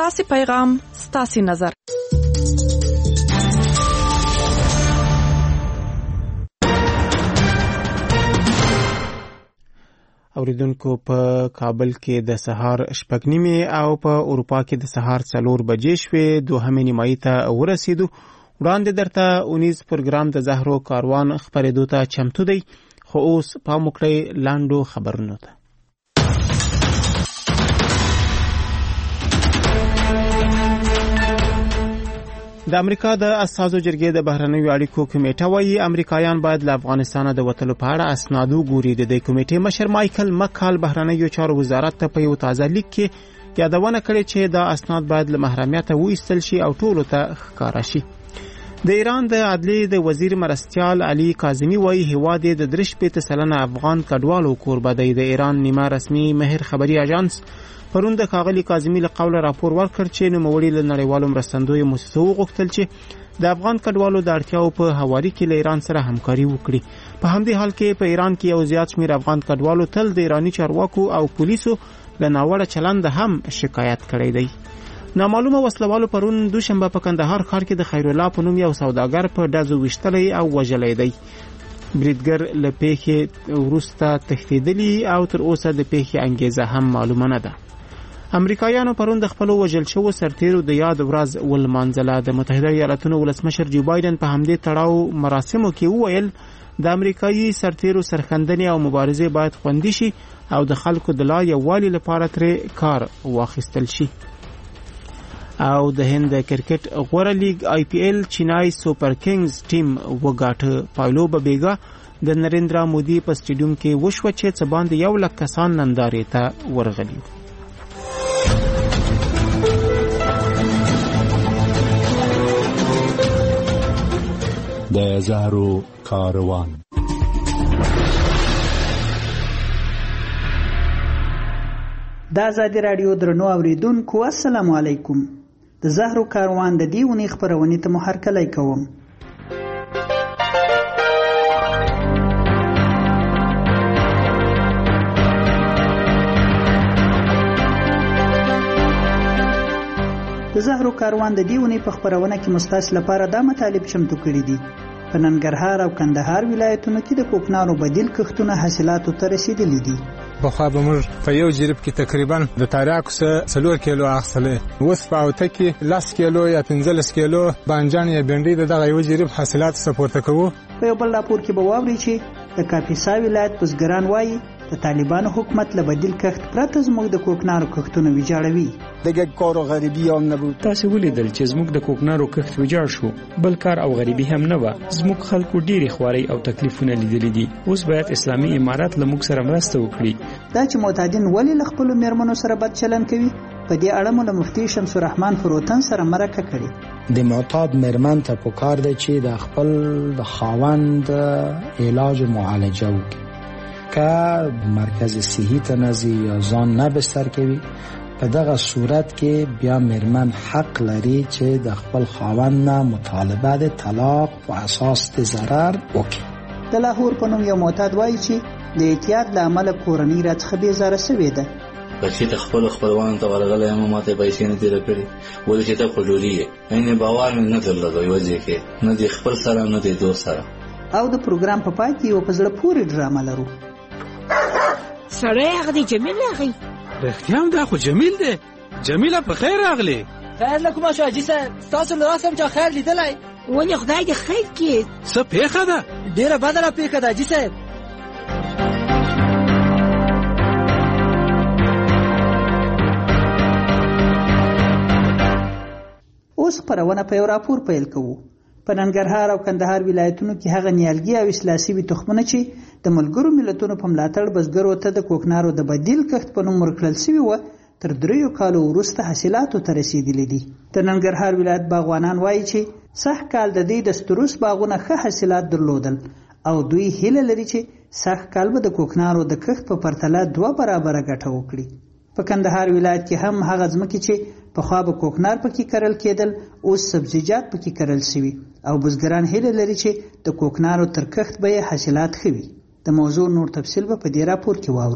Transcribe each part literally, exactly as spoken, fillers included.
ستاسو پیغام، ستاسو نظر. اوریدونکو، په کابل کې د سهار شپږ نیمې او په اروپا کې د سهار څلور بجې شوې. دوهمې نیمایي ته ورسېدو. وړاندې درته اونیز پروګرام د زهرو کاروان خپرېدو ته چمتو دی، خو اوس پام وکړئ لاندو خبرونو ته. د امریکا د اساسو جرګې د بهرنیو اړیکو کمیټه وايي امریکایان باید له افغانستان د وتلو په اړه اسناد وګوري. د دې کمیټې مشر مایکل مکال بهرنیو چارو وزارت ته په یو تازه لیک کې یادونه کړې چې دا اسناد باید له محرمیت وایستل شي او ټولو ته ښکاره شي. د ایران د عدلیې د وزیر مرستیال علي کاظمی وايي هیواد د درې شپېته سلنه افغان کډوالو کوربه دی. د ایران نیمه رسمي مهر خبري اژانس پرون د ښاغلي کاظمی له قوله راپور ورکړ چې نوموړي له نړیوالو مرستندویو موسسو وغوښتل چې د افغان کډوالو د اړتیاو په هواري کې له ایران سره همکاري وکړي. په همدې حال کې په ایران کې یو زیات شمېر افغان کډوالو تل د ایرانی چارواکو او پولیسو له ناوړه چلند هم شکایت کړی دی. نامعلومه وسلوالو پرون دوشنبه په کندهار ښار کې د خیرالله په نوم یو سوداګر په ډزو ویشتلی او وژلی دی. بریدګر له پیښې وروسته تښتېدلی او تر اوسه د پیښې انګیزه هم معلومه نه ده. امریکایانو پرون د خپل وژل شوو سرتیرو د یاد ورځ ولمانځله. د متحده ایالاتونو ولسمشر جو بایدن په همدې تړاو مراسمو کې وویل د امریکایي سرتیرو سرښندنې او مبارزې باید خوندي شي او د خلکو د لا یووالي لپاره ترې کار واخیستل شي. او د هند کرکټ غوره لیگ آی پی ایل چینای سوپر کینګز ټیم وګاټه. پایلو ببیګا د نریندرا مودي په سټیډیوم کې وشوه چې څه باندې یو لک کسان نندارې ته ورغلي. د زهرو کاروان. د آزادي رادیو درنو اوریدونکو السلام علیکم. د زهرو کاروان د دې ونې خبرونې ته مو هرکلی کوم. د زهرو کاروان د دې ونې په خبرونه کې مستاس لپاره دا مطالب چمتو کړي دي. په ننګرهار او کندهار ولایتونو کې د کوکنارو بدیل کښتونه حاصلاتو ته رسیدلي دي. بخوا به موږ په یو جریب کې تقریبا د تاریاکو څخه څلور کیلو اخیستلې. اوس په اوته کې لس کیلو یا پنځلس کیلو بانجان یا بنډۍ د دغه یو جریب حاصلات سپورته کوو. په یو بل راپور کې به واورئ چې د کاپیسا ولایت بزګران وایي د طالبانو حکومت له بدیل کښت پرته زموږ د کوکنارو کښتونه ویجاړوي. دیگه کار و غریبی هم نبود. تاسو ولیدل چې زموږ د کوکنارو کښت ویجاړ شو، بل کار او غریبی هم نه و. زموږ خلکو ډېری خواري او تکلیفونه لیدلي دي. اوس باید اسلامي امارات له موږ سره مرسته وکړي. دا چې معتادین ولې له خپلو میرمنو سره بد چلند کوي، په دې اړه مو له مفتي شمس الرحمن فروتن سره مرکه کړې. د معتاد میرمن ته پکار دی چې د خپل د خاوند علاج معالجه وکړي. که مرکز صحی ته نزي یا ځان نه بستر کوي، په دغه صورت کې بیا میرمن حق لري چې د خپل خاوند نه مطالبه د طلاق په اساس د ضرر وکړي. د لاهور په نوم یو معتاد وایي چې د اعتیاد له امله کورنۍ راڅخه بېزاره سوې ده. بچی ته خپل خپلوانو ته ورغلی یم، ما ته پیسې نه دي راکړي، ولې چې ته خجوري یې. یعنې باور مې نه درلود یوه ځای کې، نه دی خپل سره نه دی دوست سره. او د پروګرام په پای کې یو په زړه پورې ډرامه لرو. سړی هغه دی جمیل راغی. رښتیا هم دا خو جمیل دی. جمیله په خیر راغلی. خیر له کومه شو حاجي صاحب؟ ستاسو له راسه هم چا خیر لیدلی؟ ولې خدای دې خیر کړي. څه پیښه ده؟ ډېره بده را پیښه ده حاجي صاحب. اوس خپرونه په یو راپور پیل کوو. په ننګرهار او کندهار ولایتونو کې هغه نیالګي او اصلاح شوي تخمونه چې د ملګرو ملتونو په ملاتړ بزګرو ته د کوکنارو د بدیل کښت په نوم ورکړل شوي وه، تر دریو کالو وروسته حاصلاتو ته رسیدلي دي. د ننګرهار ولایت باغوانان وایي چې سږ کال د دې د ستروس باغونه ښه حاصلات درلودل او دوی هیله لري چې سږ کال به د کوکنارو د کښت په پرتله دوه برابره ګټه وکړي. په کندهار ولایت کې هم هغه ځمکې چې پخوا به کوکنار پکې کرل کېدل اوس سبزیجات پکې کرل شوي او بزګران هیله لري چې د کوکنارو تر کښت به یې حاصلات ښه وي. د موضوع نور تفصیل به په دې راپور کې واورو.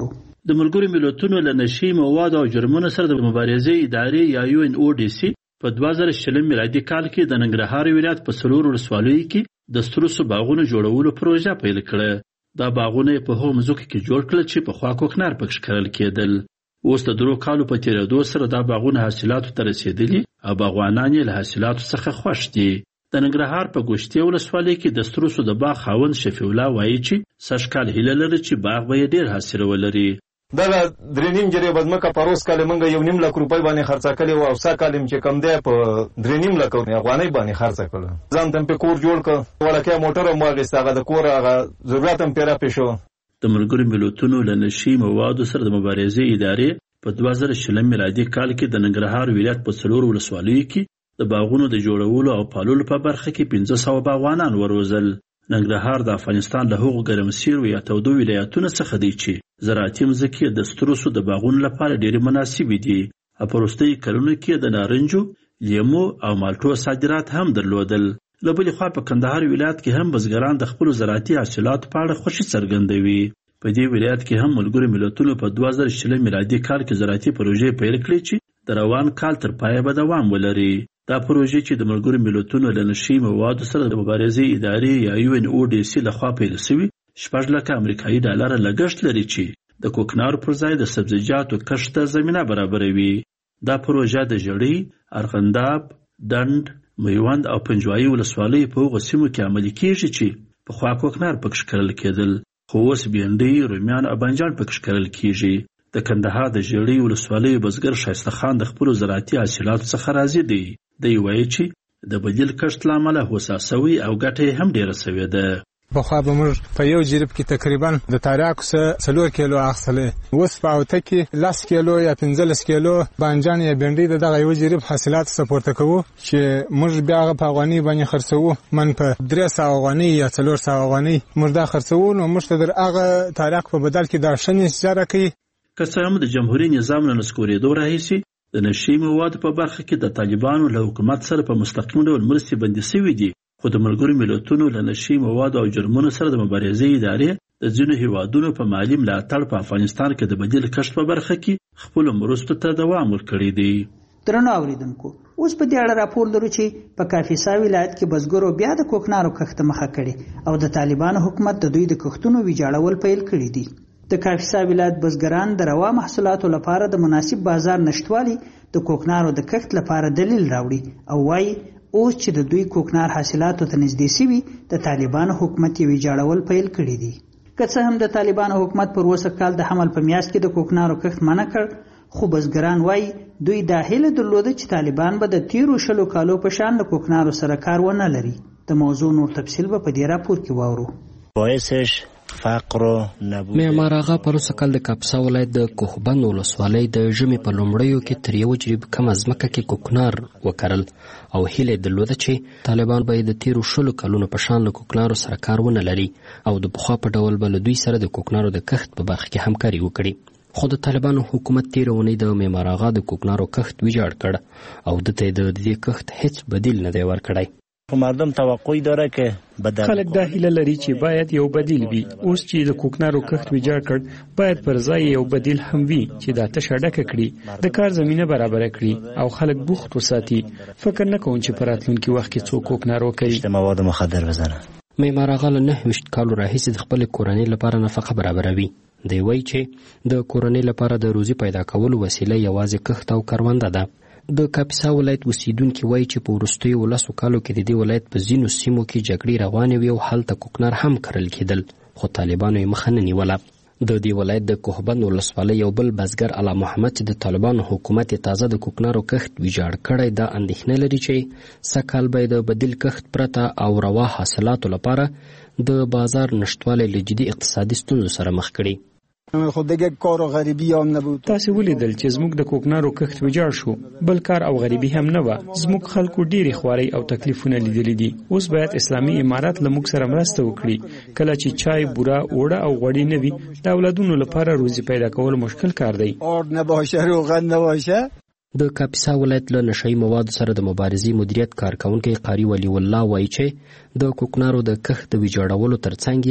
د ملګرو ملتونو له نشي موادو او جرمونو سره د مبارزې ادارې یا یو ان او ډي سي په دوه زره شلم میلادي کال کې د ننګرهار ولایت په څلورو ولسوالیو کې د سترسو باغونو جوړولو پروژه پیل کړه. دا باغونه په هغو مځکو کې جوړ کړل چې پخوا کوکنار پکښ کرل کېدل. اوس د درو کالو په تېرېدو سره دا باغونه حاصلاتو ته رسېدلي او باغوانان یې له حاصلاتو څخه خوښ دي. د ننګرهار په ګوشتې ولسوالۍ کې د سترسو د باغ خاوند شفیع الله وایي چې سږ کال هیله لري چې باغ به یې ډېر حاصل ولري. دغه درې نیم جرې بدمکه پروس کال موږ یو نیم لک روپۍ باندې خرڅه کړې وه او سا کال چې کم دی په درې نیم لک افغانۍ باندې خرڅه کړه. ځان ته مې پې کور جوړ کړ، وړکۍ موټر هم واخېست، هغه د کور هغه ضرورت هم پرې راپې شو. د ملګرو ملتونو له نشي موادو سره د مبارزې ادارې په دوه زره شلم میلادي کال کې د ننګرهار ولایت په څلورو ولسوالیو کې د باغونو د جوړولو او پاللو په برخه کې پنځه سوه باغوانان وروزل. ننګرهار د افغانستان له هغو ګرمسیرو یا تودو ولایتونو څخه دی چې زراعتي مځکې د سترسو د باغونو لپاره ډېرې مناسبې دي. په وروستیو کلونو کې د نارنجو، لیمو او مالټو صادرات هم درلودل. له بلې خوا په کندهار ولایت کې هم بزګران د خپلو زراعتي حاصلاتو په اړه خوښي څرګندوي. په دې ولایت کې هم ملګرو ملتونو په دوه زره شلم میلادي کال کې زراعتي پروژې پیل کړې چې د روان کال تر پایه به دوام ولري. دا پروژې چې د ملګرو ملتونو له نشي موادو سره د مبارزې ادارې یا یو ان او ډي سي لخوا پیل شوي شپږ لکه امریکایي ډالره لګښت لري چې د کوکنارو پر ځای د سبزیجاتو کښت ته زمینه برابروي. دا پروژه د ژړۍ، ارغنداب، ډنډ، میوند او پنجوایي ولسوالیو په هغو سیمو کې عملي کېږي چې پخوا کوکنار پکښ کرل کېدل، خو اوس بېنډۍ، رومیان او بانجان پکښ کرل کېږي. د کندهار د ژړۍ ولسوالیو بزګر ښایسته خان د خپلو زراعتي حاصلاتو څخه راضي دی. دی وایي چې د بدیل کښت له امله هوسا سوی او ګټه یې هم ډېره سوې ده. پخوا به موږ په یو جریب کې تقریبا د تریاکو څه څلور کیلو اخیستلی، اوس په اوته کې لس کیلو یا پنځلس کیلو بانجان یا بېنډۍ د دغه یو جریب حاصلاتو څخه پورته کوو چې موږ بیا هغه په افغانۍ باندې خرڅوو. من په درې سوه افغانۍ یا څلور سوه افغانۍ موږ دا خرڅوو، نو موږ ته در هغه تریاک په بدل کې دا ښه نتیجه راکوي. که څه هم د جمهوري نظام له نسکورېدو راهیسې د نشي موادو په برخه کې د طالبانو له حکومت سره په مستقیم ډول مرستې بندي شوي دي، خو د ملګرو ملتونو له نشي موادو او جرمونو سره د مبارزې ادارې د ځینو هیوادونو په مالي ملاتړ په افغانستان کې د بدیل کښت په برخه کې خپلو مرستو ته دوام ورکړی دی. درنو اوریدونکو، اوس په دې اړه راپور لرو چې په کاپیسا ولایت کې بزګرو بیا د کوکنارو کښت مخه کړې او د طالبانو حکومت د دوی د کښتونو ویجاړول پیل کړي دي. د کاپیسا ولایت بزګران د روا محصولاتو لپاره د مناسب بازار نشټوالي د کوکنارو د کښت لپاره دلیل راوړي او وایي اوس چې د دوی کوکنار حاصلاتو ته نږدې شوي د طالبانو حکومت یې ویجاړول پیل کړي دي. که څه هم د طالبانو حکومت پر اوسه کال د حمل په میاشت کې د کوکنارو کښت منع کړ، خو بزګران وایي دوی دا هیله درلوده چې طالبان به د تیرو شلو کالو په شان د کوکنارو سره کار ونه لري. د موضوع نور تفصیل به په دې راپور کې واورو. باعثش فقر و نبود. معمار آغا پروسه کال د کاپیسا ولایت د کوهبند ولسوالۍ د ژمي په لومړیو کې تر یو جریب کم ځمکه کې کوکنار وکرل او هیله درلوده چې طالبان به د تیرو شلو کلونو په شان له کوکنارو سره کار ونه لري او د پخوا په ډول به له دوی سره د کوکنارو د کښت په برخه کې همکاري وکړي. خو د طالبانو حکومت تیره اونۍ د معمار آغا د کوکنارو کښت ویجاړ کړ او دته د دې کښت هیڅ بدیل نه دی ورکړی. مردم توقع داره که بدل خلک دا هیله لري چې باید یو بدیل وي. اوس چې د کوکنارو کښت ویجاړ کړ، باید پر ځای یو بدیل هم وي چې دا تشه ډکه کړي، د کار زمینه برابره کړي او خلک بوخت وساتي. فکر نه کوم چې په راتلونکي وخت کې څوک کوکنار وکړي. د مواد مخدر وزنه معمار آغا له نهه ویشت کالو راهیسې د خپلې کورنۍ لپاره نفقه برابروي. دی وایي چې د کورنۍ لپاره د روزي پیدا کولو وسیله یوازې کښت او کرونده ده. د کاپیسا ولایت اوسیدونکي وایي چې په وروستیو ولسو کالو کې د دې ولایت په ځینو سیمو کې جګړې روانې وې او هلته کوکنار هم کرل کېدل، خو طالبانو یې مخه نه نیوله. د دې ولایت د کوهبند ولسوالۍ یو بل بزګر علا محمد چې د طالبانو حکومت یې تازه د کوکنارو کښت ویجاړ کړی، دا اندېښنه لري چې سږ کال به د بدیل کښت پرته او روا حاصلاتو لپاره د بازار نشتوالی له جدي اقتصادي ستونزو سره مخ کړي. خود دیگه کار و غریبی هم نبود. تاسو ولیدل چې زموږ د کوکنارو کښت ویجاړ شو، بل کار او غریبي هم نه و. زموږ خلکو ډېرې خوارۍ او تکلیفونه لیدلي دي. اوس باید اسلامي امارات له موږ سره مرسته وکړي. کله چې چای، بوره، اوړه او غوړي نه وي، د اولادونو لپاره روزي پیدا کول مشکل کار دی. آرد نباشه، روغن نباشه. د کاپیسا ولایت له نشهیي موادو سره د مبارزې مدیریت کارکونکی قاری ولی الله وایي چې د کوکنارو د کښت د ویجاړولو ترڅنګ یې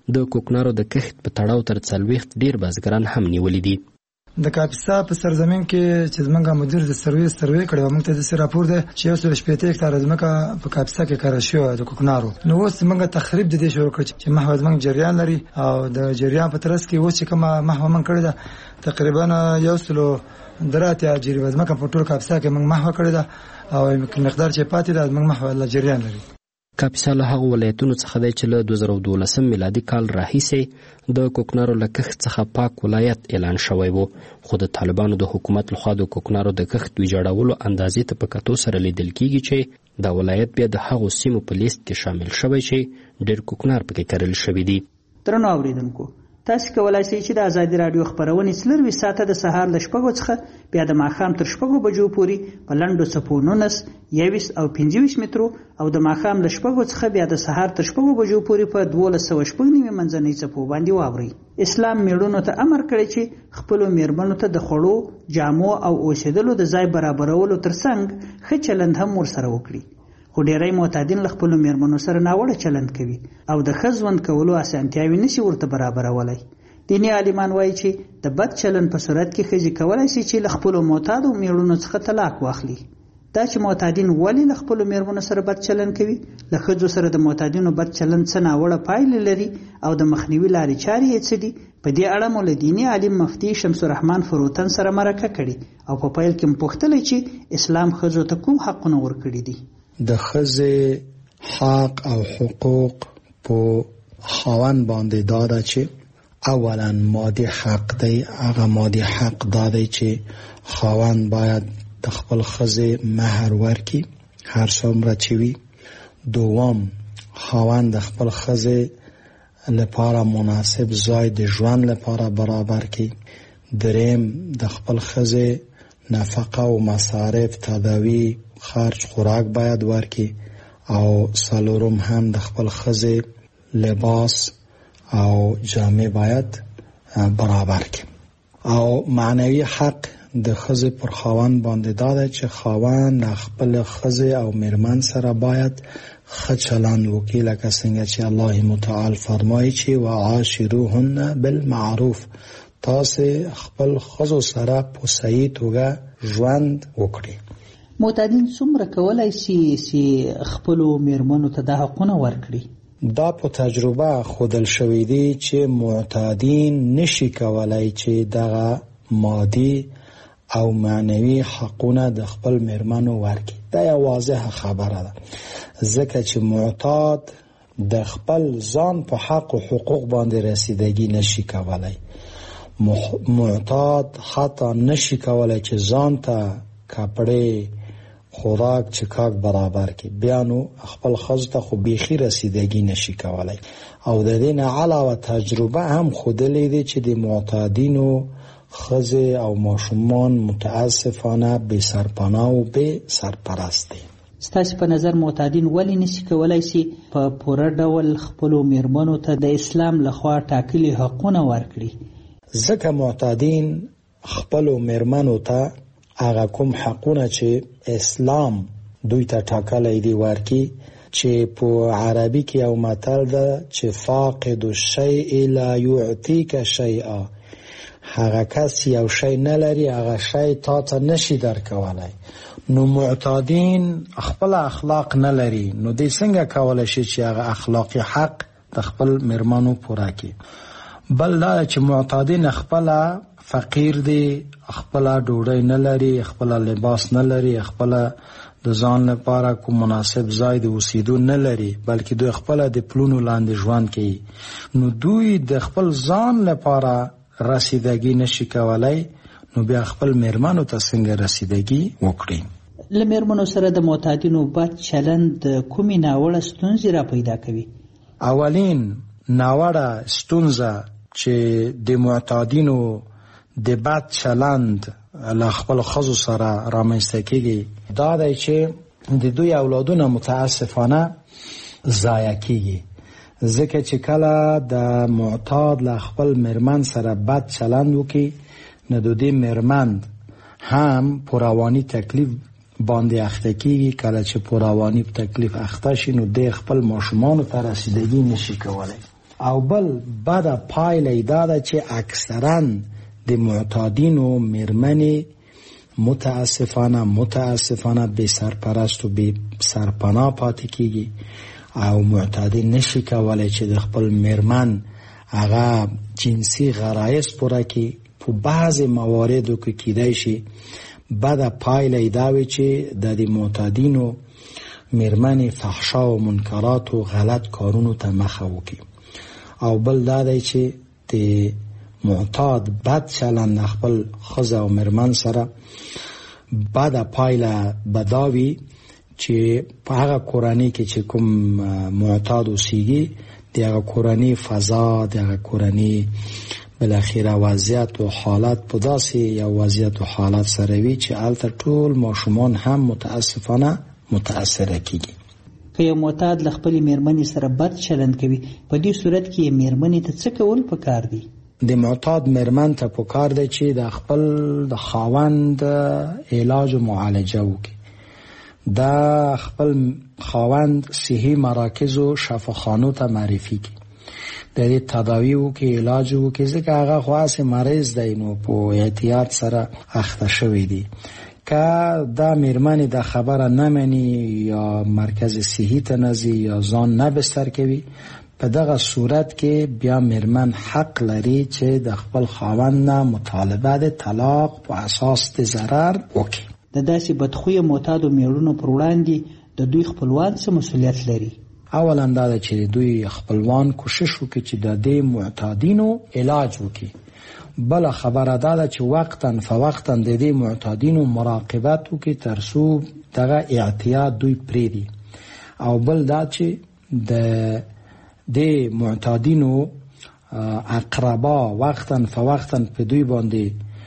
د کوکنارو د کښت په تړاو تر څلوېښت ډیر بزګران هم نیولي دي. د کاپیسا په سرزمین کې چې زمونږ مدیر د سروې سروې کړی و، موږ ته داسې راپور دی چې یو سل شپېته هکتاره ځمکه په کاپیسا کې کاره شوې د کوکنارو. نو اوس موږ تخریب د دې شروع کړ چې محو زمونږ جریان لري او د جریان په ترڅ کې اوس چې کومه محو موږ کړې ده تقریبا یو سل دراتیا جریبه ځمکه په ټول کاپیسا کې موږ محو کړې ده او مقدار چې پاتې ده موږ محو له جریان لري. کاپیسا له هغو ولایتونو څخه دی چې له دوه زره دولسم میلادي کال راهیسې د کوکنارو له کښت څخه پاک ولایت اعلان شوی و، خو د طالبانو د حکومت لخوا د کوکنارو د کښت ویجاړولو اندازې ته په کتو سره لیدل کیږي چې دا ولایت بیا د هغو سیمو په لیست کې شامل شوی چې ډېر کوکنار پکې کرل شوي دي. درنو اوریدونکو، تاسو کولای شئ چې د ازادي راډیو خبرونه څلروي ساعته د سهار له شپږو څخه بیا د ماښام تر شپږو بجو پورې په لنډو څپو نولس، یویس او پنځه مترو او د ماښام له شپږو څخه بیا د سهار تر شپږو بجو پورې په دولس سوه شپږ نوي منځنۍ څپو باندې واورئ. اسلام میړونو ته امر کړی چې خپلو میرمنو ته د خوړو، جامو او اوسېدلو د ځای برابرولو ترڅنګ ښه چلند هم ورسره وکړي. خو ډیری معتادین له خپلو میرمنو سره ناوړه چلند کوي او د ښه ژوند کولو اسانتیاوې نشي ورته برابرولی. دیني عالمان وایي چې د بد چلند په صورت کې ښځې کولی شي چې له خپلو معتادو میړونو څخه طلاق واخلي. دا چې معتادین ولې له خپلو میرمنو سره بد چلند کوي، له ښځو سره د معتادینو بد چلند څه ناوړه پایلې لري او د مخنیوي لارې چارې یې څه دي، په دې اړه مو له دیني عالم مفتي شمس الرحمن فروتن سره مرکه کړې او په پیل کې مو پوښتلی چې اسلام ښځو ته کوم حقونه ورکړي دي. د ښځې حق او حقوق په خاوند باندې دا ده چې اولا مادي حق دی. هغه مادي حق دا دی چې خاوند باید د خپل ښځې مهر ورکړي هر څومره چې وي. دوم، خاوند د خپل ښځې لپاره مناسب ځای د ژوند لپاره برابر کړي. دریم، د خپل ښځې نفقه او مصارف، تداوی، خرج، خوراک باید ورکړي. او څلورم هم د خپل ښځې لباس او جامې باید برابر کړي. او معنوي حق د ښځې پر خاوند باندې دا ده چې خاوند خپل ښځې او میرمن سره باید ښه چلند وکړي، لکه څنګه چې الله متعال فرمایي چې وعاشروهن بالمعروف، تاسې خپل ښځو سره په صحیح توګه ژوند وکړي. معتادین څومره کولی شي چې خپلو میرمنو ته دا حقونه ورکړي؟ دا په تجربه خودل شوی دی چې معتادین نشي کولای چې دغه مادي او معنوي حقونه د خپل میرمنو ورکړي. دا یو واضحه خبره ده، ځکه چې معتاد د خپل ځان په حق او حقوق باندې رسیدگی نشي کولای. معتاد حتی نشي کولای چې ځان ته کپڑے، خوراک، چکاک برابر کی، بیا نو خپل ښځو ته خو بیخي رسیدگی نشي کولای. او د دې نه علاوه تجربه هم ښودلې ده چې د معتادینو ښځې او ماشومان متاسفانه بې سرپناه او بې سرپرست دي. ستاسو په نظر معتادین ولې نشي کولای شي په پوره ډول خپلو میرمنو ته د اسلام لخوا ټاکلي حقونه ورکړي؟ ځکه معتادین خپلو میرمنو ته هغه کوم حقونه چې اسلام دوی ته ټاکلی دی ورکړي، چې په عربي کې یو متل ده چې فاقد الشیء لا یعطیک شیئا، هغه کس یو شی نه لري هغه شی تا ته نشي درکولی. نو معتادین خپل اخلاق نه لري، نو دوی څنګه کولی شي چې هغه اخلاقي حق د خپل میرمنو پوره کړي؟ بل دا چې معتادین خپل فقیر دی، خپل ډوډۍ نه لري، خپل لباس نه لري، خپل د ځان لپاره کوم مناسب ځای د اوسېدو نه لري، بلکې دوی خپل د پلونو لاندې ژوند کوي. نو دوی د خپل ځان لپاره رسیدگی نشي کولای، نو بیا خپل میرمنو ته څنګه رسیدگی وکړي؟ له میرمنو سره د معتادینو بد چلند کومې ناوړه ستونزې را پیدا کوي؟ اولین ناوړه ستونزه چې د معتادینو د بد چلند له خپل ښځو سره رامنځته کیږي دا دی چې د دوی اولادونه متاسفانه ضایع کیږي، ځکه چې کله د معتاد له خپل میرمن سره بد چلند وکړي نو د دې میرمن هم په رواني تکلیف باندې اخته کیږي. کله چې په رواني تکلیف اخته شي نو د خپل ماشومانو ته رسیدگی نشي کولای. او بل بده پایله دا ده چې اکثرا د معتادینو میرمنې متاسفانه متاسفانه بې سرپرست و بې سرپناه پاتې کیږي او معتادی نشي کولی چې د خپل میرمن هغه جنسي غرایز پوره کړي. په بعضې مواردو کې کیدای شي بده پایله دا وي چې د دې معتادینو میرمنې فحشا و منکرات و غلط کارونو ته مخه وکړي. او بل دا دی چې د معتاد بد چلند خپل ښځه او میرمن سره بده پایله به دا وي چې په هغه کورنۍ کې چې کوم معتاد اوسیږي د هغه کورنۍ فضا د هغه کورنۍ بالاخره وضعیت و حالت په داسې یو وضعیت و حالت سره وي چې هلته ټول ماشومان هم متاسفانه متاثره کیږي. که یو معتاد له خپلې میرمنې سره بد چلند کوي په دې صورت کې میرمنې ته څه کول پکار دي؟ د معتاد میرمن ته پکار دی چې د خپل د خاوند علاج و معالجه وکړي. د خپل خاوند صحي مراکز و شفاخانو ته معرفي کړي، د دې تداوی وکړي، علاج وکړي، ځکه هغه خو هسې مریض دی نو په احتیاط سره اخته شوی دی. که دا میرمنې د خبره نمني یا مرکز صحي ته نه ځي یا ځان نه بستر کوي، په دغه صورت کې بیا میرمن حق لري چې د خپل خاوند نه مطالبه د طلاق په اساس د ضرر وکړي. د داسې بدخویه معتادو میړونو پر وړاندې د دوی خپلوان څه مسؤلیت لري؟ اولا دا ده چې دوی خپلوان کوشش وکړي چې د دې معتادینو علاج وکړي. بل خبره دا ده چې وقتا فوقتا د دې معتادینو مراقبت وکړي تر څو دغه اعتیاد دوی پرېږدي. او بل دا چې د د معتادینو اقربا وقتا فوقتا په دوی باندې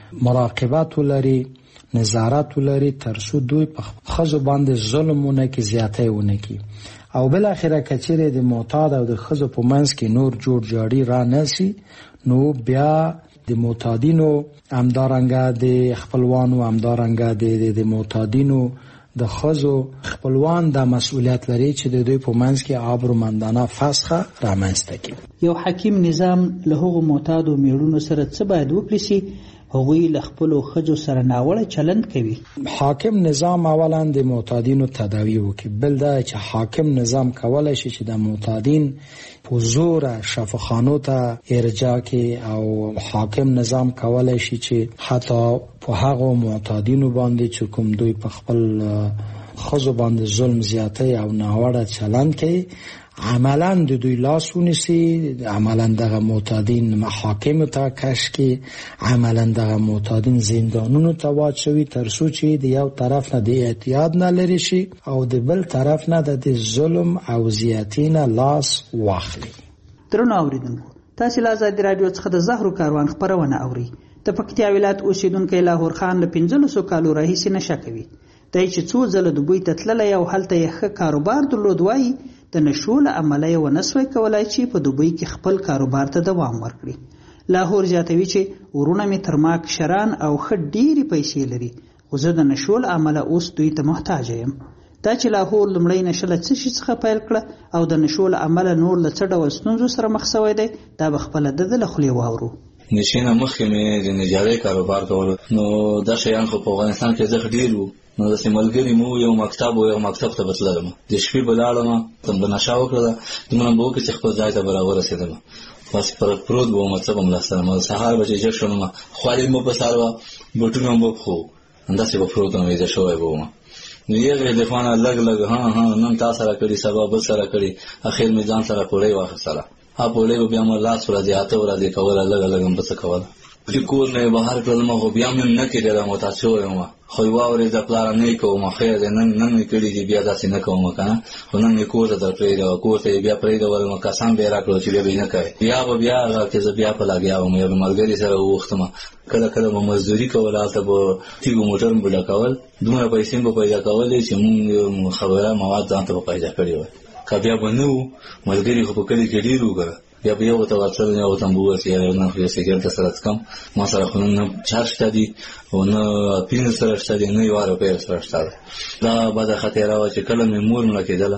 مراقبت ولري، نظارت ولري تر څو دوی په ښځو باندې ظلم ونه کړي، زیاتی ونه کړي. او بالاخره که چیرې د معتاد او د ښځو په منځ کې نور جوړ جاړي را نشي، نو بیا د معتادینو همدارنګه د خپلوانو همدارنګه د معتادینو د ښځو خپلوان د مسؤلیت لري چې د دوی په منځ کې آبرومندانه فسخه رامنځته کړي. یو حکیم نظام له هغو معتادو میړونو سره څه باید وکړي چې هغوی له خپلو ښځو سره ناوړه چلند کوي؟ حاکم نظام اولا د معتادینو تداوی وکړي. بل دا چې حاکم نظام کولی شي چې د معتادین په زوره شفاخانو ته ارجاع کړي، او حاکم نظام کولی شي چې حتی په هغو معتادینو باندې چې کوم دوی په خپل ښځو باندې ظلم زیاتی او ناوړه چلند کوي عملا د دوی لاس ونیسي، عملا دغه معتادین محاکم ته کش کړي، عملا دغه معتادین زندانونو ته واچوي تر څو چې د یو طرف نه د اعتیاد نه لرې شي او د بل طرف نه د ظلم او زیاتی نه لاس واخلي. درنو اوریدونکو، تاسو له ازادي راډیو څخه د زهرو کاروان خپرونه اورئ. د پکتیا ولایت اوسیدونکی لاهور خان له پنځلسو کالو راهیسې نشه کوي. دی چې څو ځله دوبۍ ته تللی او هلته یې ښه کاروبار درلود، وایي د نشو له امله یې ونه سوی کولی چې په دوبۍ کې خپل کاروبار ته دوام ورکړي. لاهور زیاتوي چې ورونه مې تر ما کشران او ښه ډېرې پیسې لري، خو زه د نشو له امله اوس دوی ته محتاجه یم. دا چې لاهور لومړی نشه له څه شي څخه پیل کړه او د نشو له امله نور له څه ډول ستونزو سره مخ سوی دی، دا به خپله د ده له خولې واورو. نشې نه مخکې مې د نجارۍ کاروبار کولو، نو دا شیان خو په افغانستان کې زښت ډېر وو. نو داسې ملګري مو یو مکتب و یو مکتب ته به تللم، د شپې به لاړم، به نشه وکړله، دومره به وکړې چې خپل ځای ته به راورسېدم، بس پر پروت به وم، څه به م لاسته رامه، سهار به چې جګ شولم خوالې مو په سر وه، بوټونه م به پښو، همداسې به پروت وم، ویده شوی به وم. نو یغې د خوا نه لږ لږ ها ها نن تا سره کړي، سبا بل سره کړي، اخر مې ځان سره پوړۍ واخیستله. ها پوړۍ به بیا م لاس ورځې اته ورځې کوله، لږه لږه م به څه کوله. چې کور نه یې بهر کړلم، خو بیا مې نه کېدله، محتاط شوی یم. خو یې واورېده پلاره نه یې کوم، خیر دی نن نن مې کړي دي، بیا داسې نه کوم که نه، خو نن مې کور ته در پرېږده، کور ته یې بیا پرېږدولم، کسان به یې را کړل چې بیا به یې نه کوې. بیا به بیا هغه کې زه بیا په لګیا وم، یا به ملګري سره ووښتم، کله کله به مزدوري کوله، هلته به تیږو موټر م به ډکول، دومره پیسې م به پیدا کولې چې مونږ خبره مواد ځان ته به پیدا کړي وای. که بیا به نه وو ملګري، خو په کلي کې ډېر وو که بیا به یو ته ورتلل، یو ته م به وویل چې یاره نن خو یو سګرټ درسره څکم، ما سره خو نن نه چارج شته دي او نه پنځه سره شته دي، نه یوه روپۍ سره شته ده. دا بده خطیره وه چې کله مې مور مړه کېدله،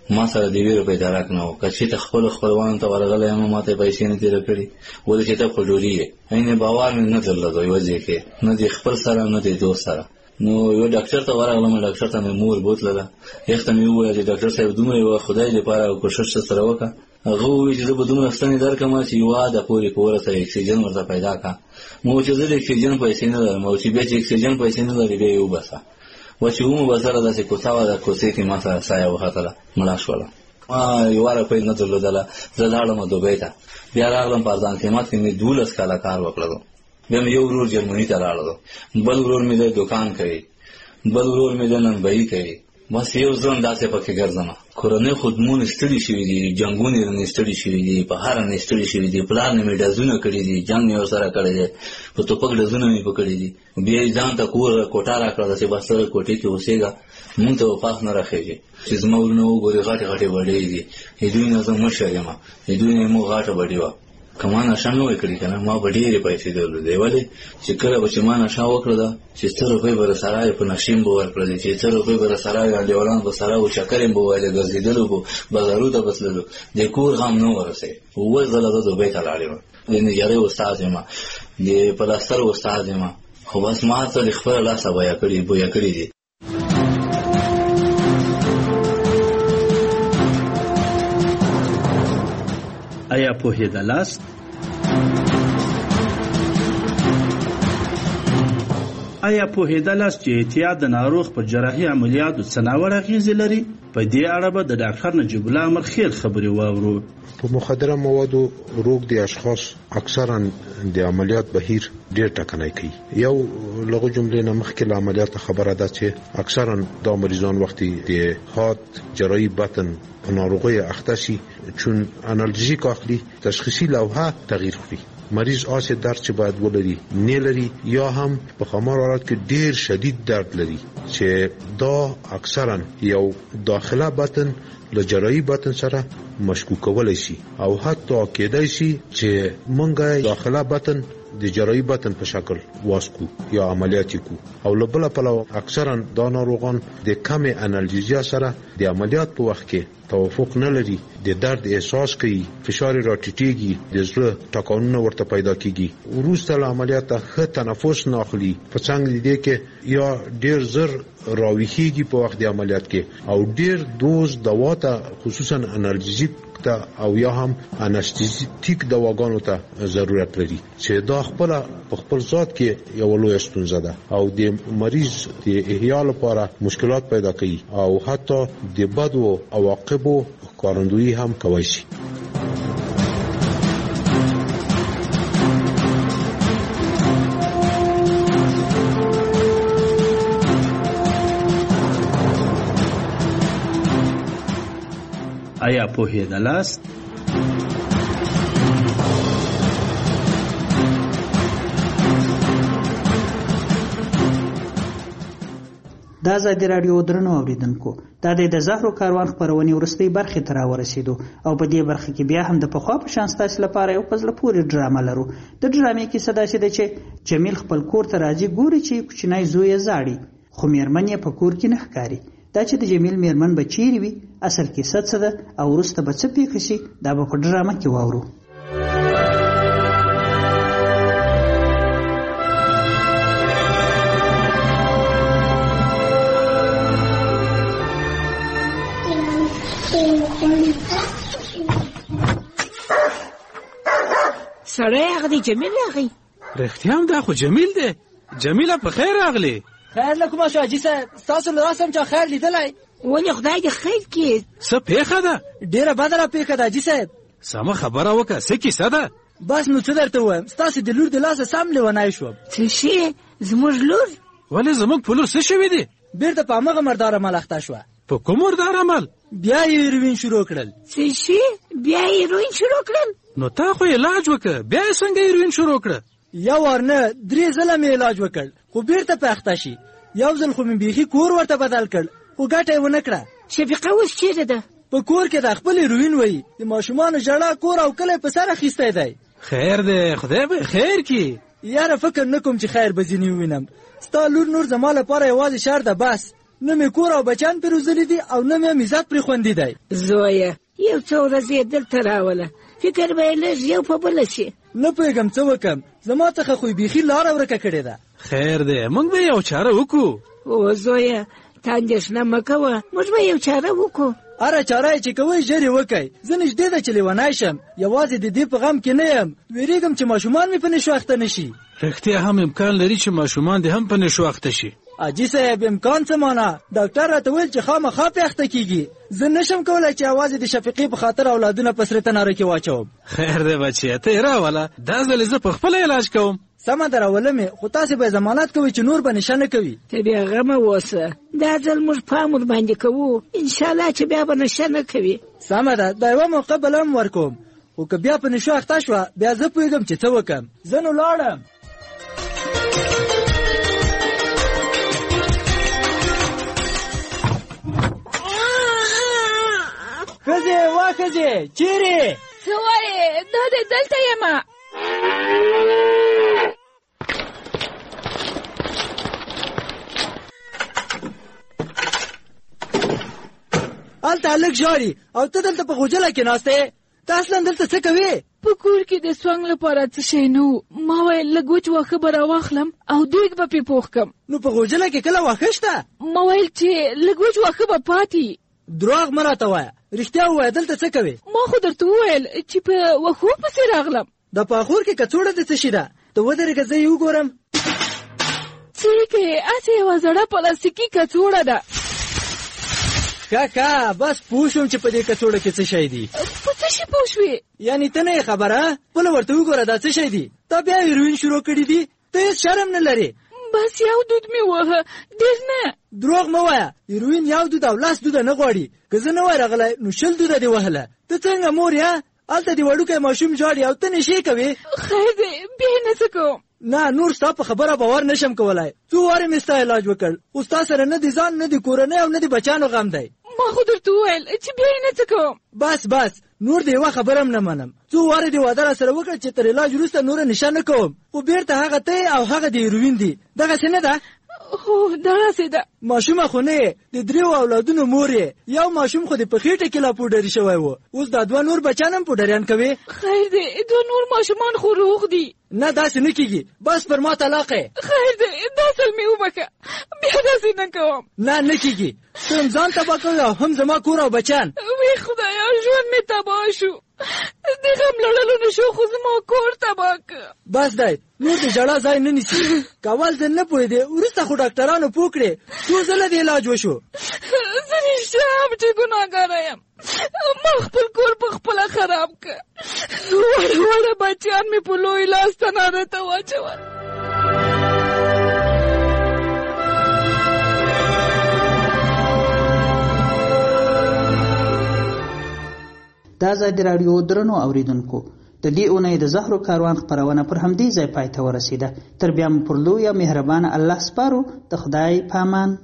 ما سره د ویرو پیدا راک نه و که چې ته خپل خپلوانو ته ورغلی یم ما ته پیسې نه تېره کړي ولې چې ته خو ډوري یې عین باور مې نه درلود یوه ځای کې نه د خپل سره نه د دوست سره. نو یو ډاکټر ته ورغلم ډاکټر ته مې مور بوتلله یخ ته مې وویل چې ډاکټر صاحب دومره یوه خدای دپاره کوښښ سره وکړه. هغه وویل چې زه به دومره ستنې درکړم چې یوه عاده پورې که ورسه اکسیجن ورته پیدا کړه. ما وویل چې زه د اکسیجن پیسې نه لرم او چې بیا چې اکسیجن پیسې نه لري بیا یې وباسه. و چې وموباسله داسې کوڅه وه د کوڅې کې ما سره سایه وختله مړه شوله. ما یوه روپۍ نه درلودله. زه لاړم دوبۍ ته بیا راغلم په ارزان قیمت کې مې دولس کاله کار وکړلو. بیا مې یو ورور جرمني ته لاړلو بل ورور مې د دوکان کوي بل ورور مې د ننبهي کوي بس یو ځان داسې پکې ګرځم. کورنۍ خدمون ستړي شوي دي جنګونه یې رانې ستړي شوي دي په هر رانې ستړي شوي دي پلار نه مې ډزونه کړي دي جنګ مې ورسره کړی دی په ټوپک ډزونه مې پکړي دي بیا یې ځان ته کور کوټه راکړه داسې بس ته کوټې کې اوسېږه مونږ ته وفاق نه راخېږي چې زما ورونه وګورې غټې غټې بډې دي د دوی نه زه مشر یم د دوی نه مو غټه بډې وه که ما نشه نه وی کړي که نه ما به ډېرې پیسې درلودې ولې چې کله به چې ما نشه وکړه ده چې څه روپۍ به راسره په نشیم به ورکړلې چې څه روپۍ به راسره انډیوالان به سره و چکر یې به ویلې ګرځېدلو به بازارو ته به تللو د کور غم نه ورسېد. اووه ځله زه دوبۍ ته لاړې وم د نجارۍ استاد یم د پلاستر استاد یم خو بس ما ته د خپله لاسه بویه کړي بویه کړي دي. آیا پوهېدلاست؟ آیا پوهېدلاست چې احتیاط د ناروغ په جراحي عملیاتو څه ناوړه اغېزې لري؟ په دې اړه به د ډاکټر نجیب الله مرخیل خبرې واورو. په مخدره موادو روغ دي اشخاص اکثرا د عملیات بهیر ډېر ټکنی کوي. یو لغو جملې نه مخکې له عملیات خبره ده چې اکثرا دا مریضان وختي د هات جراحي بطن په ناروغۍ اخته شي چون انالژیک اخلي تشخیصي لوحه تغییر خوري مریض آسې درد چې باید ولري نه لري یا هم په خمار حالت کې ډیر شدید درد لري چې دا اکثرا یو داخله بطن له جراحي بطن سره مشکوک کولای شي او حتی کېدای شي چې مونږه داخله بطن د جراحي بطن په شکل واسکو یا عملیات کو او له بل پلو اکثرا دا ناروغان د کم انالژیا سره د عملیات په وخت کې توافق نه لري د درد احساس کوي فشار راټیټيږي د زړه ټکانونه ورته پیدا کیږي وروسته له عملیات ښه تنفس نه اخلي په څنګه دي کې یا ډیر زر راويخيږي په وخت د عملیات کې او ډیر دوز دوا ته خصوصا انالژیک ته او یا هم انستیزیک دواګانو ته ضرورت لري چې دا خپل په خپل ذات کې یو لوی ستونزه ده او د مریض د احیا لپاره مشکلات پیدا کوي او حتی د بدو عواقبو کارندویی هم کوي شي. آیا پوهېدلاست؟ دا ازادي راډیو درنو اوریدونکو دا د زهرو کاروان خپرونې وروستۍ برخې ته راورسېدو او په دې برخه کې بیا هم د پخوا په شان ستاسو لپاره یو په زړه پورې ډرامه لرو. د ډرامې کیسه داسې ده چې جمیل خپل کور ته راځي ګوري چې کوچنی زوی یې زاړي خو میرمن یې په کور کې نه ښکاري. دا چې د جمیل میرمن به چیرې وي اصل کیسه څه ده او وروسته به څه پیښه شي دا به په ډرامه کې واورو. سړی هغه دی جمیل راغی. رښتیا هم دا خو جمیل دی. جمیله په خیر راغلی. خیر له کومه شو حاجي صاحب ستاسو له راسم چا خیر لیدلی ولې خدای دې خیر کړي. څه پیښه ده؟ ډېره بده را پیښه ده حاجي صاحب. سمه خبره وکړه څه کیسه ده؟ بس نو څه درته ووایم ستاسو د لور د لاسه سم لیونی شوم. څه شي زموږ لور؟ ولې زموږ په لور څه شوي دي؟ بېرته په همغه مردار عمل اخته شوه. په کوم مردار عمل؟ بیا یې هیروین شروع کړل. څه شي بیا یې هیروین شروع کړل؟ نو تا خو علاج وکړه بیا یې څنګه هیروین شروع کړه؟ یو وار نه درې ځله مې علاج وکړ خو بېرته په اخته شي. یو ځل خو مې بیخي کور ورته بدل کړ خو ګټه یې ونه کړه. شفیقه اوس چیرې ده؟ په کور کې د خپل هیروین وایي د ماشومانو ژړا کور او کلی په سر اخیستی دی. خیر دی خدای به خیر کړي. یاره فکر نه کوم چې خیر به ځینې ووینم. ستا لور نور زما لپاره یوازې شر ده بس. نه مې کور او بچیان پرې روزلي دي او نه مې عزت پرې خوندي دی. زویه یو څو ورځې دلته راوله، فکر به یې لږ یو په بله شي. نه پوهېږم څه وکړم، زما څخه خو بیخي لاره ورکه کړې ده. خیر دی، موږ به یو چاره وکړو. او زویه ته اندېښنه مه کوه، موږ به یو چاره وکړو. هره چاره یې چې کوئ ژر یې وکئ. زه نږدې ده چې لیونی شم، یوازې د دې په غم کې نه یم. ویرېږم چې ماشومان مې په نشو اخته نه شي. رښتیا هم امکان لري چې ماشومان دې هم په نشو اخته شي. حاجي صاحب امکان څه مانه؟ ډاکټر راته ویل چې خامخا پې اخته کېږي. زه نشم کولی چې یوازې د شفیقې په خاطر اولادونه په سره تناره کې واچوم. خیر دی بچیه، ته یې راوله، دا ځل زه په خپله علاج کوم. سمه ده راوله مې، خو تاسې به ضمانت کوئ چې نور به نشه نه کوي. ته بیا غمه اوسه، دا ځل موږ پام ورباندې کوو، انشاءالله چې بیا به نشه نه کوي. سمه ده، دا یوه موقع بله هم ورکوم، خو که بیا په نشو اخته شوه بیا زه پوهېږم چې څه وکړم. زه نو لاړم. ښځې وا ښځې چیرې؟ څه وایې؟ دا دی دلته یمه. هلته هلک ژاړي او ته دلته په غوجله کې ناسته یې. ته اصلا دلته څه کوې؟ په کور کې د سونګ لپاره څه شی نه و. ما ویل لږ وچ واښه به راواخلم او دیګ به پرې پوخ کړم. نو په غوجله کې کله واښه شته؟ ما ویل چې لږ وچ واښه به پاتې. دروغ مه راته وایه، رښتیا ووایه دلته څه کوې؟ ما خو درته وویل چې په واښو پسې راغلم. د پاخور کې کڅوړه د څه شي ده؟ ته ودرېږه زه یې وګورم. څه یې کوې؟ هسې یوه زړه پلاستیکي کڅوړه ده. ښه ښه بس پوه شوم چې په دې کڅوړه کې څه شی دي. په څه شي پوه شوې؟ یعنې ته نه یې خبره؟ خپله ورته وګوره دا څه شی دي. تا بیا هیروین شروع کړي دي؟ ته هېڅ شرم نه لرې. بس یو دود مې وهه، ډېر نه. دروغ مه وایه، هیروین یو دود او لاس دوده نه غواړي. که زه نه وای راغلی نو شل دوده دې وهله. ته څنګه مور یې؟ هلته دې وړوکی ماشوم ژاړي او ته نشې کوې. خیر دی، بیا یې نه څه کوم. نه نور ستا په خبره باور نشم کولی. څو وارې مې ستا علاج وکړ، خو ستا سره نه د ځان نه د کورنۍ او نه د بچیانو غم دی. ما خو درته وویل چې بیا یې نه څه کوم. بس بس نور د یوه خبره هم نه منم. څو وارې دې واده راسره وکړه چې تر علاج وروسته نوره نشه نه کوم، خو بیرته هغه ته او هغه د هیروین دي. دغسې نه ده؟ هو دغسې ده. ماشومه خو نه یې، د دریو اولادونو مور یې. یو ماشوم خو د په خېټه کې لا پوډري شوی و، اوس دا دوه نور بچیان هم پوډریان کوي. خیر دی، دوه نور ماشومان خو روغ دي. نه داسې نه کېږي، بس پر ما طلاق یې. خیر دی، دا ځل مې وبښه، بیا داسې نه کوم. نه نه کېږي، ته هم ځان تباه کوې او هم زما کور او بچیان. وی خدایا ژوند مې تباه شو، د غم لړلو نه شو خو زما کور تباه که. بس دی نور د ژړا ځای نه نیسي. که اول ځل نه پوهېدې وروسته خو ډاکټرانو پوه کړې، څو ځله د علاج وشو. زه رښتیا هم چې ګناهګاره یم، ما خپل کور په خپله خراب که. وړه وړه بچیان مې په لوی لاس تناره ته واچول. دا ازادي راډیو درنو اوریدونکو، د دې اونۍ د زهرو کاروان خپرونه پر همدې ځای پای ته ورسېده. تر بیا مو پر لوی او مهربانه الله سپارو. د خدای پامان.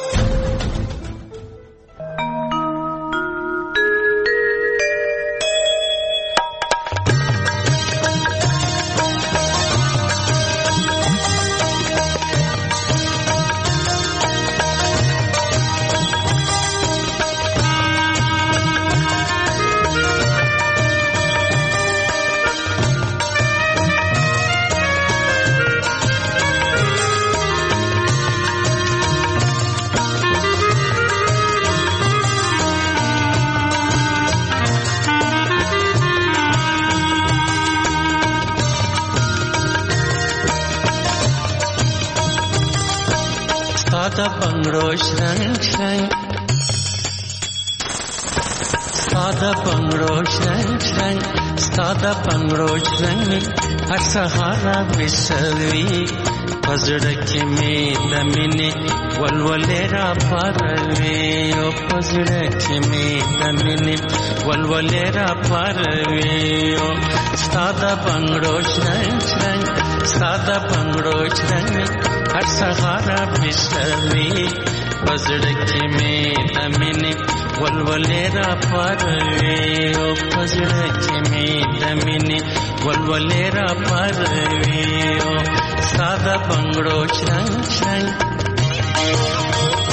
Stada bangro shrang shrang, stada bangro shrang shrang, stada bangro shrang. Har sahara bisavi, pazrak mein damine, walwalera parve. O pazrak mein damine, walwalera parve. O stada bangro shrang shrang, stada bangro shrang. हर सहारा बिसवी पजड़क में दमिनी वलवलेरा परवे ओ पजड़क में दमिनी वलवलेरा परवे ओ सादा बंगड़ो छंग छंग